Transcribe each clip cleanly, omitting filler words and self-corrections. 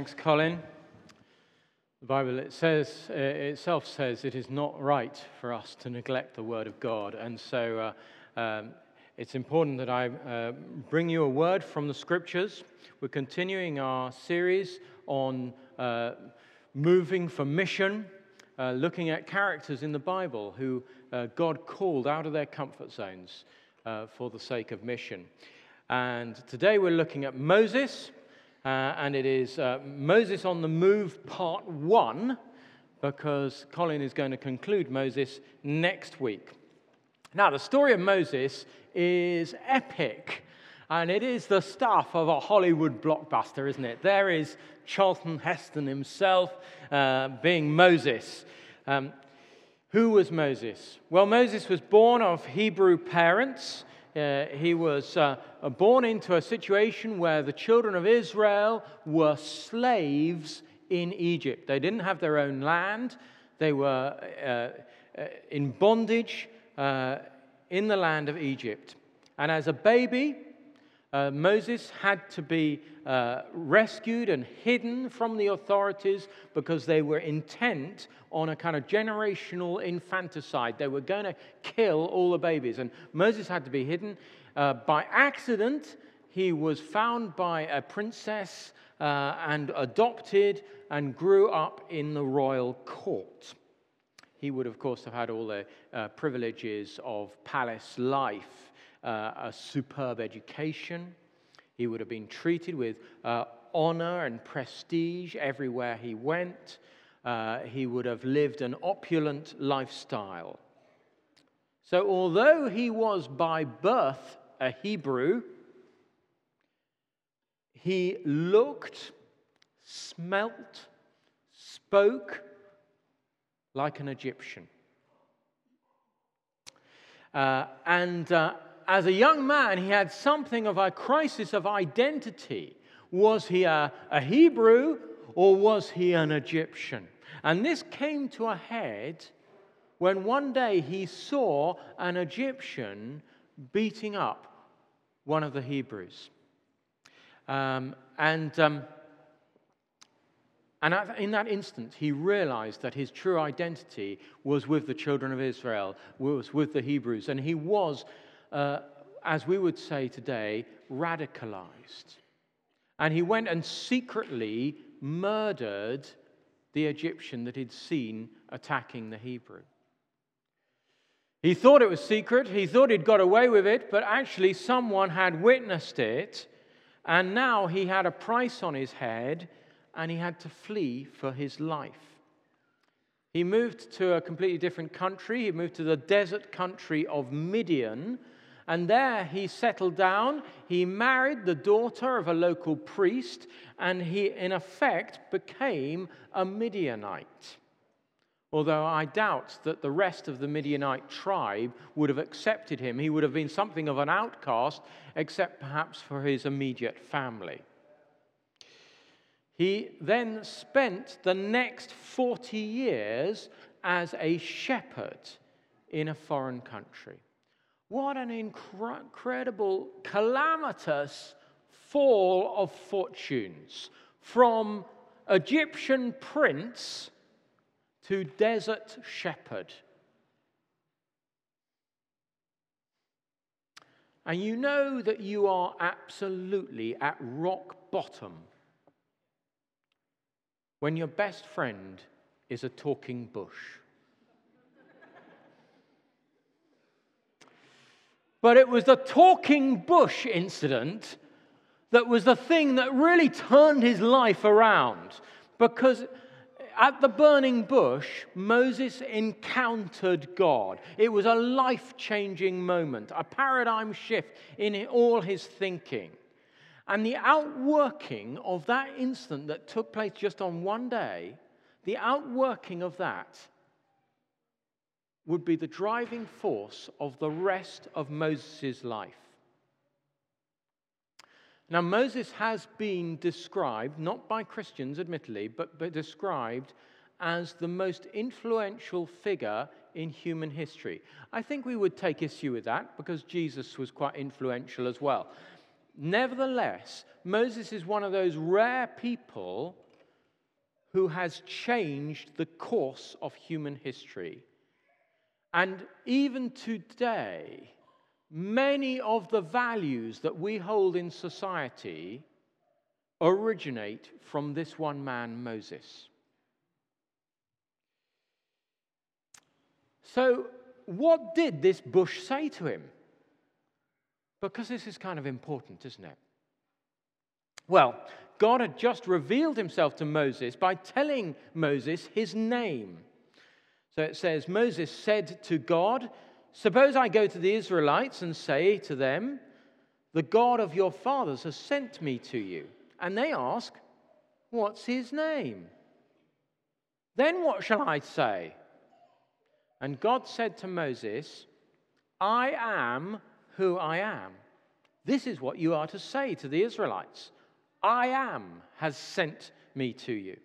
Thanks, Colin. The Bible itself says it is not right for us to neglect the Word of God, and so it's important that I bring you a word from the Scriptures. We're continuing our series on moving for mission, looking at characters in the Bible who God called out of their comfort zones for the sake of mission. And today we're looking at Moses. And it is Moses on the Move Part 1, because Colin is going to conclude Moses next week. Now, the story of Moses is epic, and it is the stuff of a Hollywood blockbuster, isn't it? There is Charlton Heston himself being Moses. Who was Moses? Well, Moses was born of Hebrew parents. He was born into a situation where the children of Israel were slaves in Egypt. They didn't have their own land. They were in bondage in the land of Egypt. And as a baby, Moses had to be rescued and hidden from the authorities because they were intent on a kind of generational infanticide. They were going to kill all the babies, and Moses had to be hidden. By accident, he was found by a princess and adopted and grew up in the royal court. He would, of course, have had all the privileges of palace life, a superb education. He would have been treated with honor and prestige everywhere he went. He would have lived an opulent lifestyle. So although he was by birth a Hebrew, he looked, smelt, spoke like an Egyptian. As a young man, he had something of a crisis of identity. Was he a Hebrew or was he an Egyptian? And this came to a head when one day he saw an Egyptian beating up one of the Hebrews. In that instant, he realized that his true identity was with the children of Israel, was with the Hebrews, and he was, as we would say today, radicalized. And he went and secretly murdered the Egyptian that he'd seen attacking the Hebrew. He thought it was secret, he thought he'd got away with it, but actually someone had witnessed it, and now he had a price on his head, and he had to flee for his life. He moved to a completely different country. He moved to the desert country of Midian, and there he settled down. He married the daughter of a local priest, and he, in effect, became a Midianite. Although I doubt that the rest of the Midianite tribe would have accepted him. He would have been something of an outcast, except perhaps for his immediate family. He then spent the next 40 years as a shepherd in a foreign country. What an incredible, calamitous fall of fortunes from Egyptian prince to desert shepherd. And you know that you are absolutely at rock bottom when your best friend is a talking bush. But it was the talking bush incident that was the thing that really turned his life around. Because at the burning bush, Moses encountered God. It was a life-changing moment, a paradigm shift in all his thinking. And the outworking of that incident that took place just on one day, the outworking of that would be the driving force of the rest of Moses' life. Now, Moses has been described, not by Christians admittedly, but described as the most influential figure in human history. I think we would take issue with that because Jesus was quite influential as well. Nevertheless, Moses is one of those rare people who has changed the course of human history. And even today, many of the values that we hold in society originate from this one man, Moses. So, what did this bush say to him? Because this is kind of important, isn't it? Well, God had just revealed himself to Moses by telling Moses his name. So it says, Moses said to God, "Suppose I go to the Israelites and say to them, 'The God of your fathers has sent me to you.' And they ask, 'What's his name?' Then what shall I say?" And God said to Moses, "I am who I am. This is what you are to say to the Israelites. 'I am has sent me to you.'"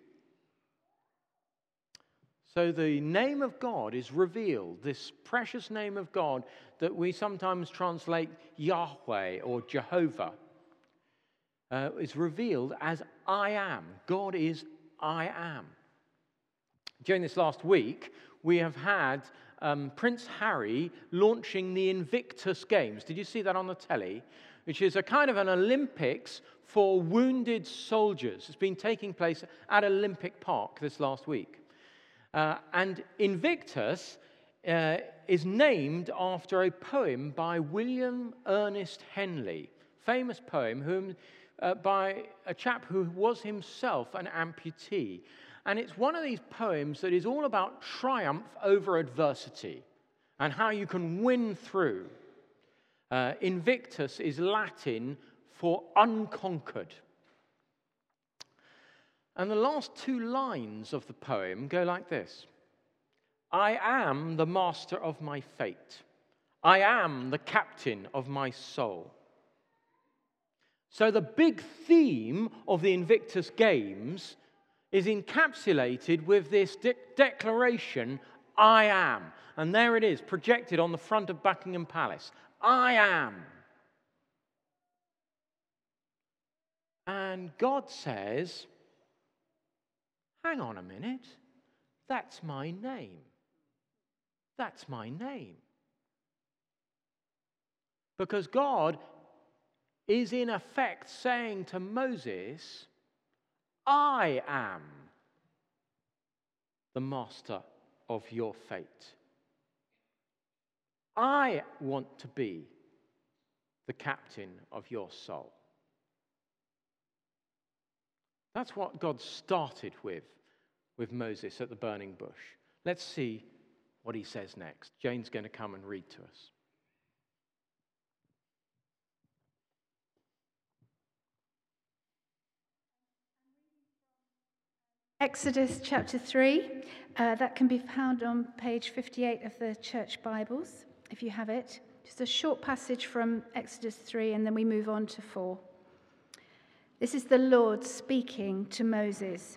So the name of God is revealed, this precious name of God that we sometimes translate Yahweh or Jehovah, is revealed as I am. God is I am. During this last week, we have had Prince Harry launching the Invictus Games. Did you see that on the telly? Which is a kind of an Olympics for wounded soldiers. It's been taking place at Olympic Park this last week. And Invictus is named after a poem by William Ernest Henley, famous poem by a chap who was himself an amputee. And it's one of these poems that is all about triumph over adversity and how you can win through. Invictus is Latin for unconquered. And the last two lines of the poem go like this: "I am the master of my fate. I am the captain of my soul." So the big theme of the Invictus Games is encapsulated with this declaration, "I am." And there it is, projected on the front of Buckingham Palace. I am. And God says, hang on a minute, that's my name. That's my name. Because God is in effect saying to Moses, I am the master of your fate. I want to be the captain of your soul. That's what God started with Moses at the burning bush. Let's see what he says next. Jane's going to come and read to us. Exodus chapter 3, that can be found on page 58 of the church Bibles, if you have it. Just a short passage from Exodus 3, and then we move on to 4. This is the Lord speaking to Moses.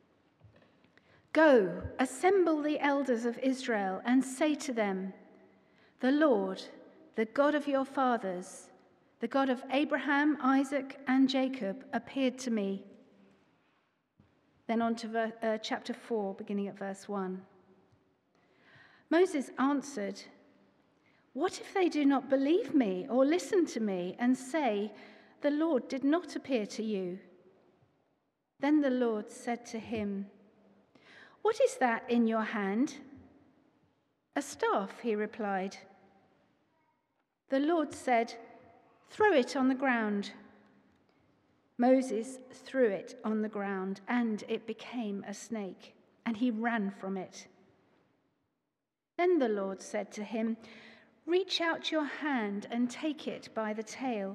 "Go, assemble the elders of Israel, and say to them, 'The Lord, the God of your fathers, the God of Abraham, Isaac, and Jacob, appeared to me.'" Then on to chapter 4, beginning at verse 1. Moses answered, "What if they do not believe me or listen to me and say, 'The Lord did not appear to you'?" Then the Lord said to him, "What is that in your hand?" "A staff," he replied. The Lord said, "Throw it on the ground." Moses threw it on the ground, and it became a snake, and he ran from it. Then the Lord said to him, "Reach out your hand and take it by the tail."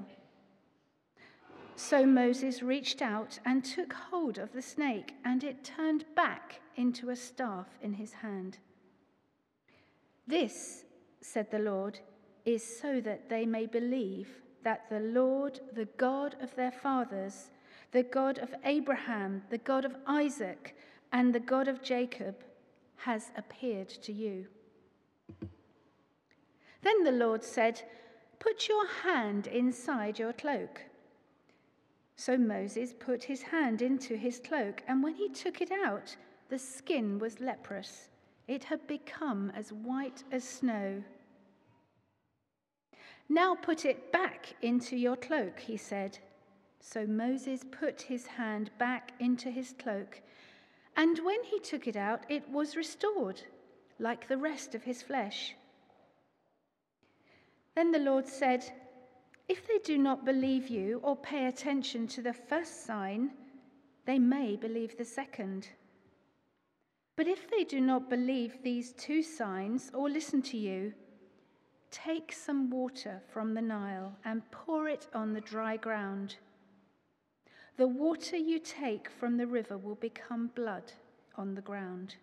So Moses reached out and took hold of the snake, and it turned back into a staff in his hand. "This," said the Lord, "is so that they may believe that the Lord, the God of their fathers, the God of Abraham, the God of Isaac, and the God of Jacob, has appeared to you." Then the Lord said, "Put your hand inside your cloak." So Moses put his hand into his cloak, and when he took it out, the skin was leprous. It had become as white as snow. "Now put it back into your cloak," he said. So Moses put his hand back into his cloak, and when he took it out, it was restored, like the rest of his flesh. Then the Lord said, "If they do not believe you or pay attention to the first sign, they may believe the second. But if they do not believe these two signs or listen to you, take some water from the Nile and pour it on the dry ground. The water you take from the river will become blood on the ground."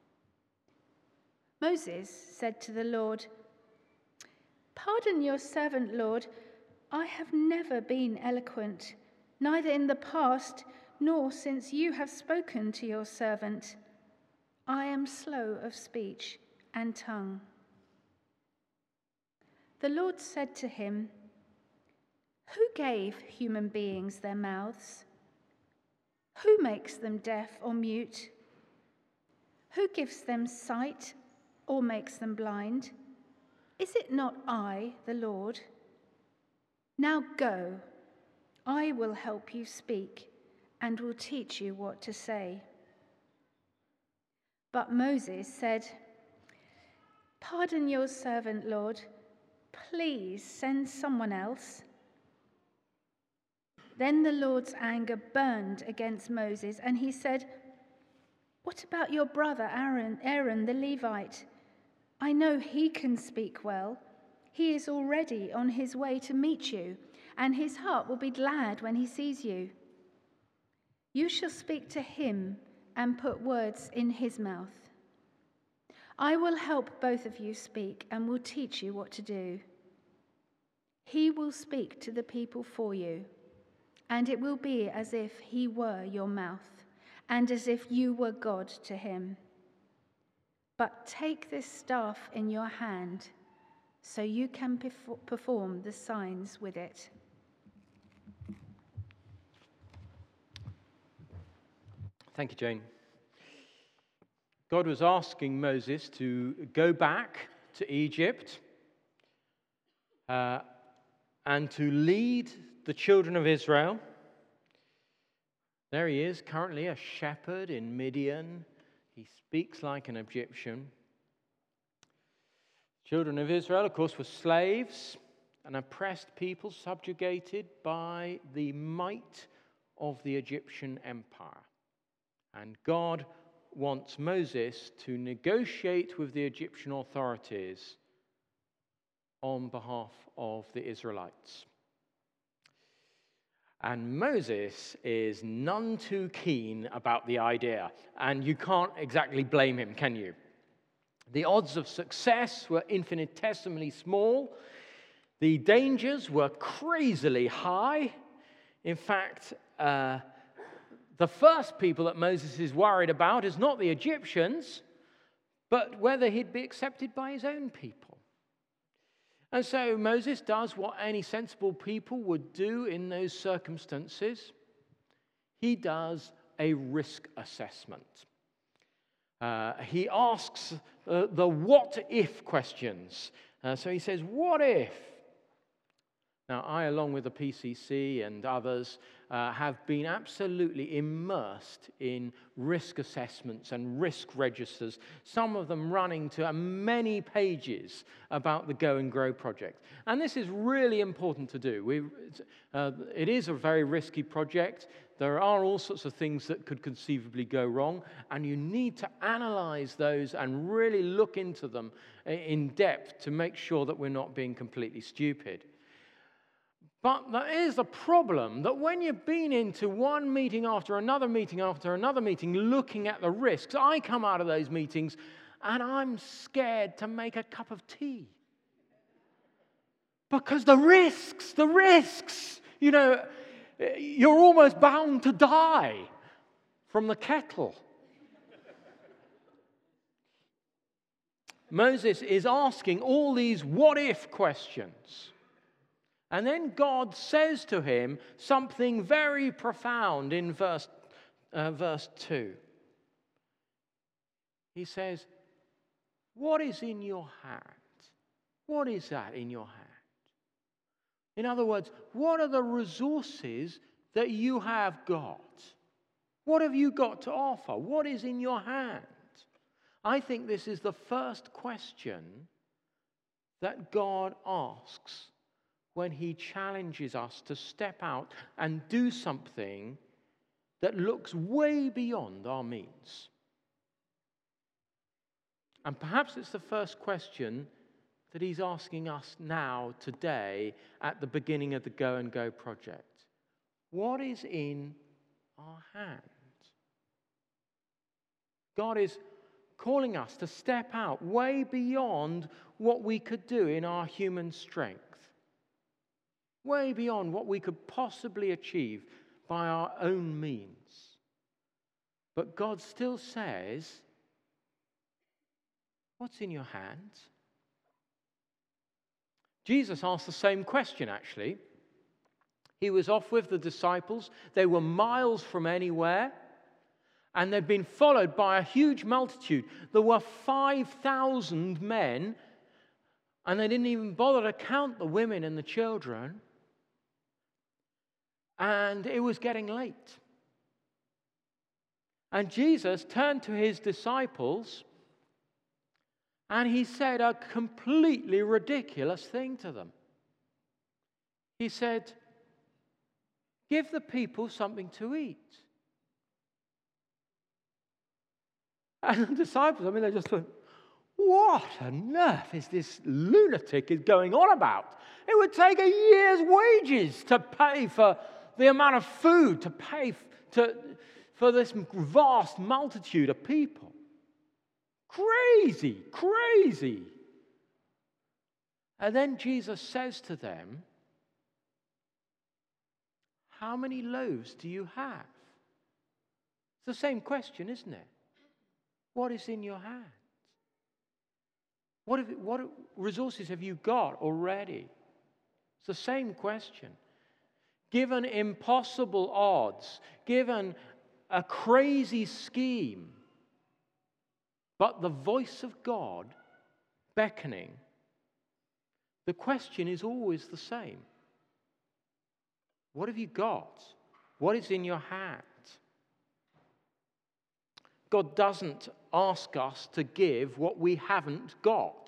Moses said to the Lord, "Pardon your servant, Lord. I have never been eloquent, neither in the past nor since you have spoken to your servant. I am slow of speech and tongue." The Lord said to him, "Who gave human beings their mouths? Who makes them deaf or mute? Who gives them sight or makes them blind? Is it not I, the Lord? Now go, I will help you speak and will teach you what to say." But Moses said, "Pardon your servant, Lord. Please send someone else." Then the Lord's anger burned against Moses, and he said, "What about your brother Aaron the Levite? I know he can speak well. He is already on his way to meet you, and his heart will be glad when he sees you. You shall speak to him and put words in his mouth. I will help both of you speak and will teach you what to do. He will speak to the people for you, and it will be as if he were your mouth, and as if you were God to him. But take this staff in your hand, so you can perform the signs with it." Thank you, Jane. God was asking Moses to go back to Egypt and to lead the children of Israel. There he is, currently a shepherd in Midian. He speaks like an Egyptian. Children of Israel, of course, were slaves, an oppressed people subjugated by the might of the Egyptian empire. And God wants Moses to negotiate with the Egyptian authorities on behalf of the Israelites. And Moses is none too keen about the idea, and you can't exactly blame him, can you? The odds of success were infinitesimally small. The dangers were crazily high. In fact, the first people that Moses is worried about is not the Egyptians, but whether he'd be accepted by his own people. And so Moses does what any sensible people would do in those circumstances. He does a risk assessment. He asks the what-if questions. So he says, what if? Now, I, along with the PCC and others, have been absolutely immersed in risk assessments and risk registers, some of them running to many pages about the Go and Grow project. And this is really important to do. It is a very risky project. There are all sorts of things that could conceivably go wrong, and you need to analyze those and really look into them in depth to make sure that we're not being completely stupid. But there is a problem that when you've been into one meeting after another meeting looking at the risks, I come out of those meetings and I'm scared to make a cup of tea. Because the risks, you're almost bound to die from the kettle. Moses is asking all these what-if questions. And then God says to him something very profound in verse 2. He says, what is in your hand? What is that in your hand? In other words, what are the resources that you have got? What have you got to offer? What is in your hand? I think this is the first question that God asks when he challenges us to step out and do something that looks way beyond our means. And perhaps it's the first question that he's asking us now, today, at the beginning of the Go and Go project. What is in our hand? God is calling us to step out way beyond what we could do in our human strength, way beyond what we could possibly achieve by our own means. But God still says, what's in your hands? Jesus asked the same question, actually. He was off with the disciples. They were miles from anywhere, and they'd been followed by a huge multitude. There were 5,000 men, and they didn't even bother to count the women and the children. And it was getting late. And Jesus turned to his disciples, and he said a completely ridiculous thing to them. He said, give the people something to eat. And the disciples, they just went, what on earth is this lunatic is going on about? It would take a year's wages to pay for the amount of food, to pay for this vast multitude of people. Crazy, crazy. And then Jesus says to them, how many loaves do you have? It's the same question, isn't it? What is in your hand? What resources have you got already? It's the same question. Given impossible odds, given a crazy scheme, but the voice of God beckoning, the question is always the same. What have you got? What is in your hand? God doesn't ask us to give what we haven't got.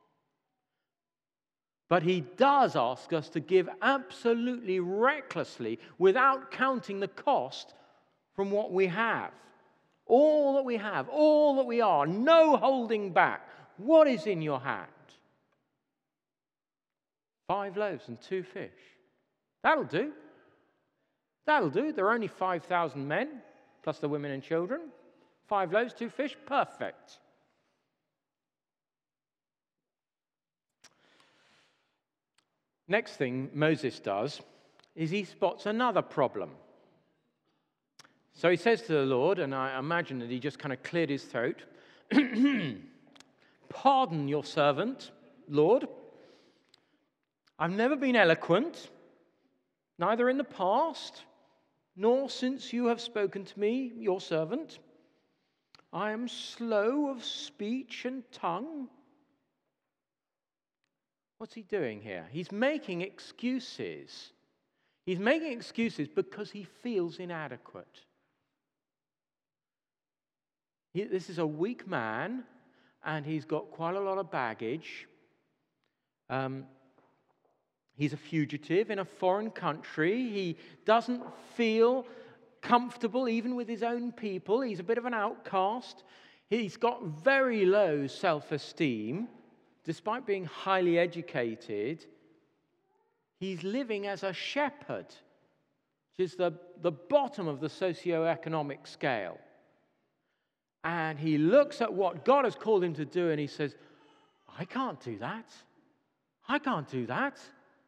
But he does ask us to give absolutely recklessly, without counting the cost, from what we have. All that we have, all that we are, no holding back. What is in your hand? 5 loaves and 2 fish. That'll do. That'll do. There are only 5,000 men, plus the women and children. 5 loaves, 2 fish, perfect. Next thing Moses does is he spots another problem. So he says to the Lord, and I imagine that he just kind of cleared his throat, pardon your servant, Lord. I've never been eloquent, neither in the past, nor since you have spoken to me, your servant. I am slow of speech and tongue. What's he doing here? He's making excuses. He's making excuses because he feels inadequate. This is a weak man, and he's got quite a lot of baggage. He's a fugitive in a foreign country. He doesn't feel comfortable even with his own people. He's a bit of an outcast. He's got very low self-esteem. Despite being highly educated, he's living as a shepherd, which is the bottom of the socio-economic scale. And he looks at what God has called him to do and he says, I can't do that. I can't do that.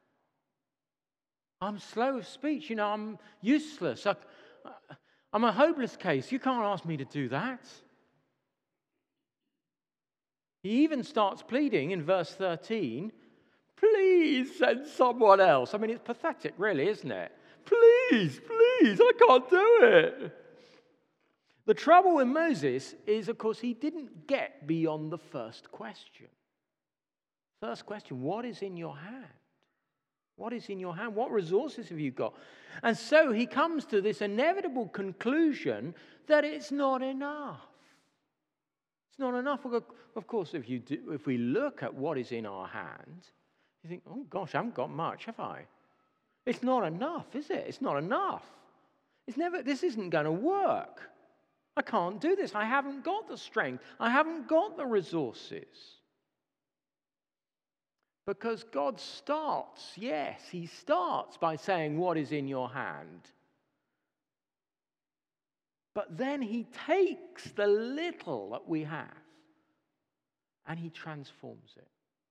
I'm slow of speech. I'm useless. I'm a hopeless case. You can't ask me to do that. He even starts pleading in verse 13, Please send someone else. I mean, it's pathetic, really, isn't it? Please, I can't do it. The trouble with Moses is, of course, he didn't get beyond the first question. First question, what is in your hand? What is in your hand? What resources have you got? And so he comes to this inevitable conclusion that it's not enough. It's not enough. Of course, if we look at what is in our hand, you think, oh gosh, I haven't got much, have I? It's not enough, is it? It's not enough. This isn't going to work. I can't do this. I haven't got the strength. I haven't got the resources. Because God starts, yes, he starts by saying, what is in your hand? But then he takes the little that we have and he transforms it.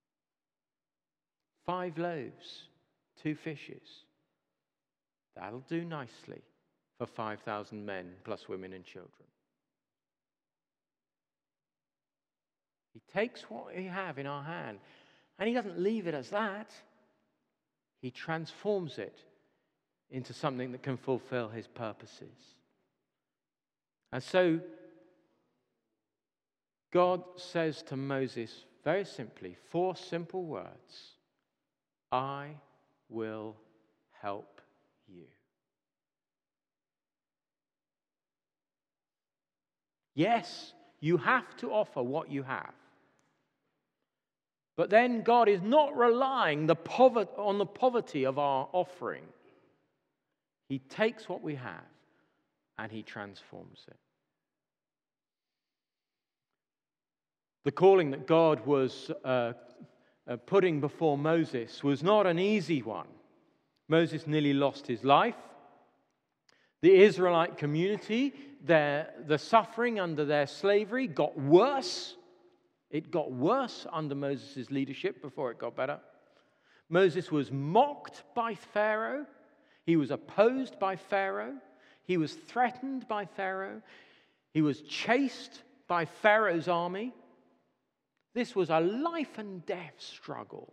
5 loaves, 2 fishes. That'll do nicely for 5,000 men plus women and children. He takes what we have in our hand and he doesn't leave it as that. He transforms it into something that can fulfill his purposes. And so God says to Moses very simply, 4 simple words, I will help you. Yes, you have to offer what you have. But then God is not relying on the poverty of our offering. He takes what we have and he transforms it. The calling that God was putting before Moses was not an easy one. Moses nearly lost his life. The Israelite community, the suffering under their slavery got worse. It got worse under Moses' leadership before it got better. Moses was mocked by Pharaoh. He was opposed by Pharaoh. He was threatened by Pharaoh. He was chased by Pharaoh's army. This was a life and death struggle.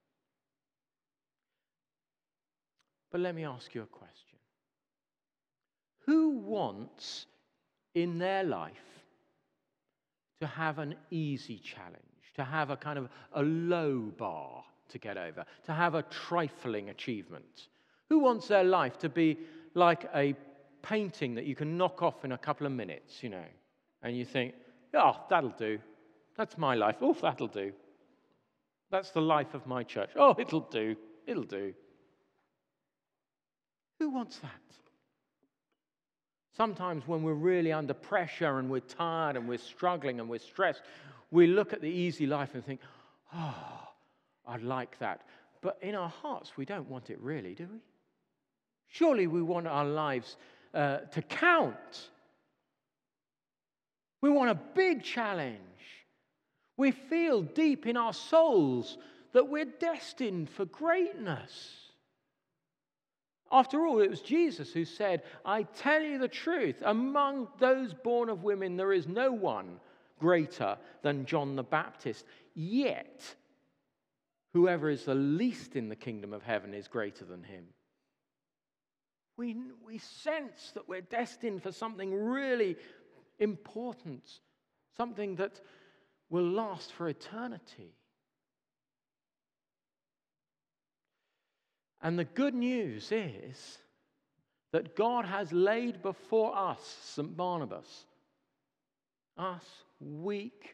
But let me ask you a question. Who wants in their life to have an easy challenge, to have a kind of a low bar to get over, to have a trifling achievement? Who wants their life to be like a painting that you can knock off in a couple of minutes, and you think, oh, that'll do. That's my life. Oh, that'll do. That's the life of my church. Oh, it'll do. It'll do. Who wants that? Sometimes when we're really under pressure and we're tired and we're struggling and we're stressed, we look at the easy life and think, oh, I'd like that. But in our hearts, we don't want it really, do we? Surely we want our lives to count. We want a big challenge. We feel deep in our souls that we're destined for greatness. After all, it was Jesus who said, I tell you the truth, among those born of women, there is no one greater than John the Baptist. Yet, whoever is the least in the kingdom of heaven is greater than him. We sense that we're destined for something really important, something that will last for eternity. And the good news is that God has laid before us, St. Barnabas, us weak,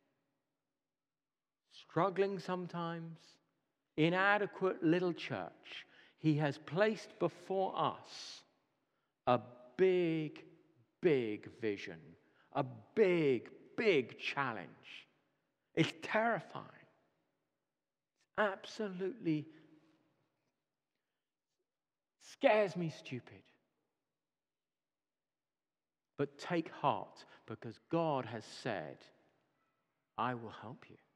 struggling sometimes, inadequate little church, he has placed before us a big, big vision, a big, big challenge. It's terrifying. It's absolutely scares me stupid. But take heart, because God has said, I will help you.